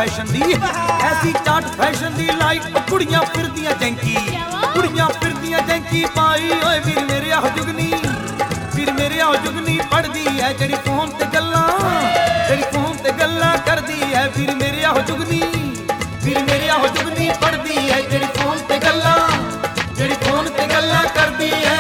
Fashion दी ऐसी चाट fashion दी light कुड़ियां फिरदियां जैंकी कुड़ियां फिरदियां जैंकी पाई ओए वीर मेरे आ जुगनी वीर मेरे आ जुगनी पढ़दी है जेड़ी फोन ते गल्लां करदी है वीर मेरे आ जुगनी वीर मेरे आ जुगनी पढ़दी है जेड़ी फोन ते गल्लां करदी है।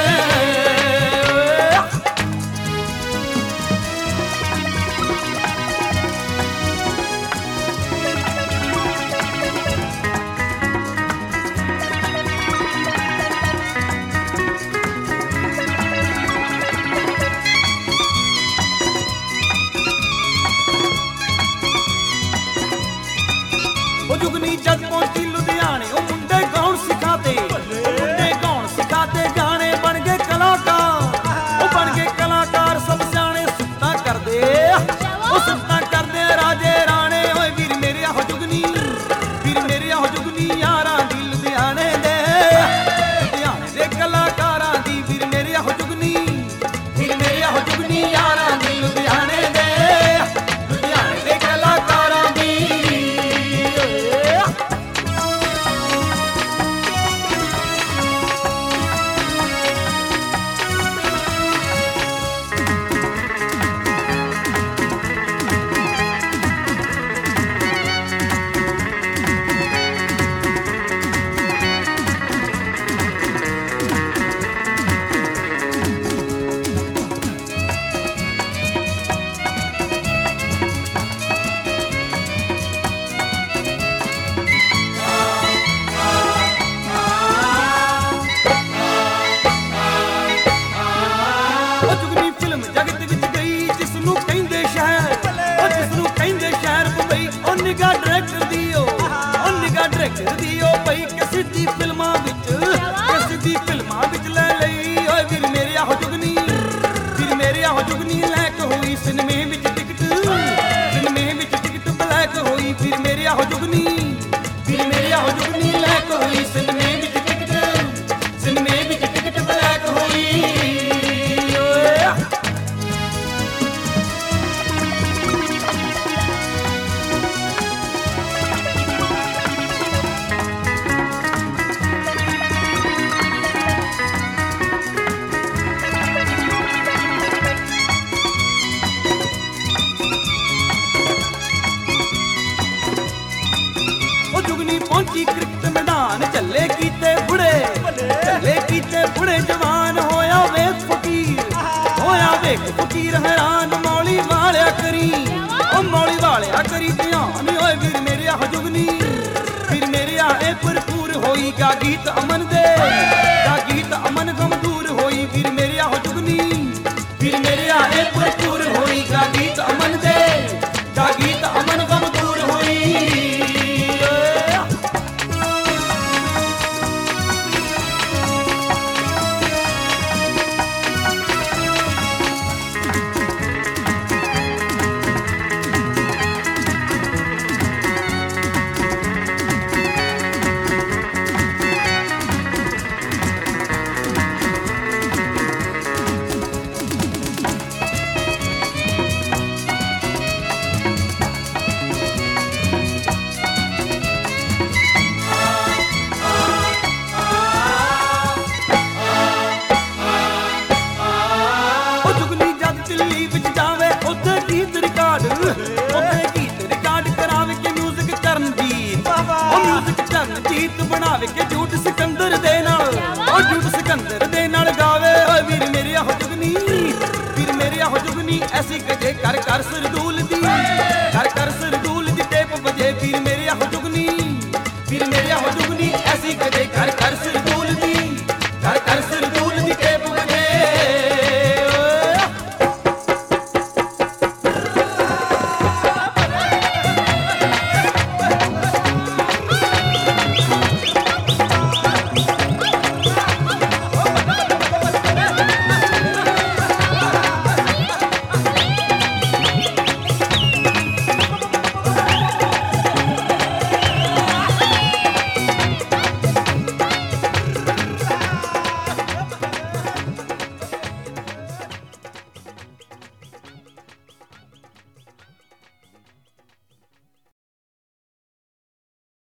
जुगनी जद पहुंची लुधियाने ओ मुंडे गाउन सिखाते गाने बन गए कलाकार सब सियाने सुत्ता करदे राजे राणे ओए वीर मेरे आ जुगनी यारां दी लुधियाने दे कलाकारां दी वीर मेरे आ जुगनी यारां दी लुधियाने दे कलाकारां दी। डायरेक्टर दी ओ पई किसी दी फिल्मां विच ले लई ओए वीर मेरे आ जुगनी लैक होई सिनेमे विच टिकट ब्लैक होई वीर मेरे आ जुगनी लैक होई सिनेमे विच टिकट ब्लैक होई। पहुंची क्रिकेट मैदान चले कीते बुढ़े जवान होया वेख फकीर हैरान मौली वालिया करी ध्यान ओए वीर मेरे आ जुगनी ए भरपूर होई गा गीत अमन गम दूर होई वीर मेरे आ जुगनी ए भरपूर होई गा गीत अमन गम दूर होई। गीत बनावे के झूठ सिकंदर दे नाल गावे ओए वीर मेरे आ जुगनी ऐसी कजे कर सरदूल दी टेप बजे वीर मेरे आ जुगनी ऐसी कजे कर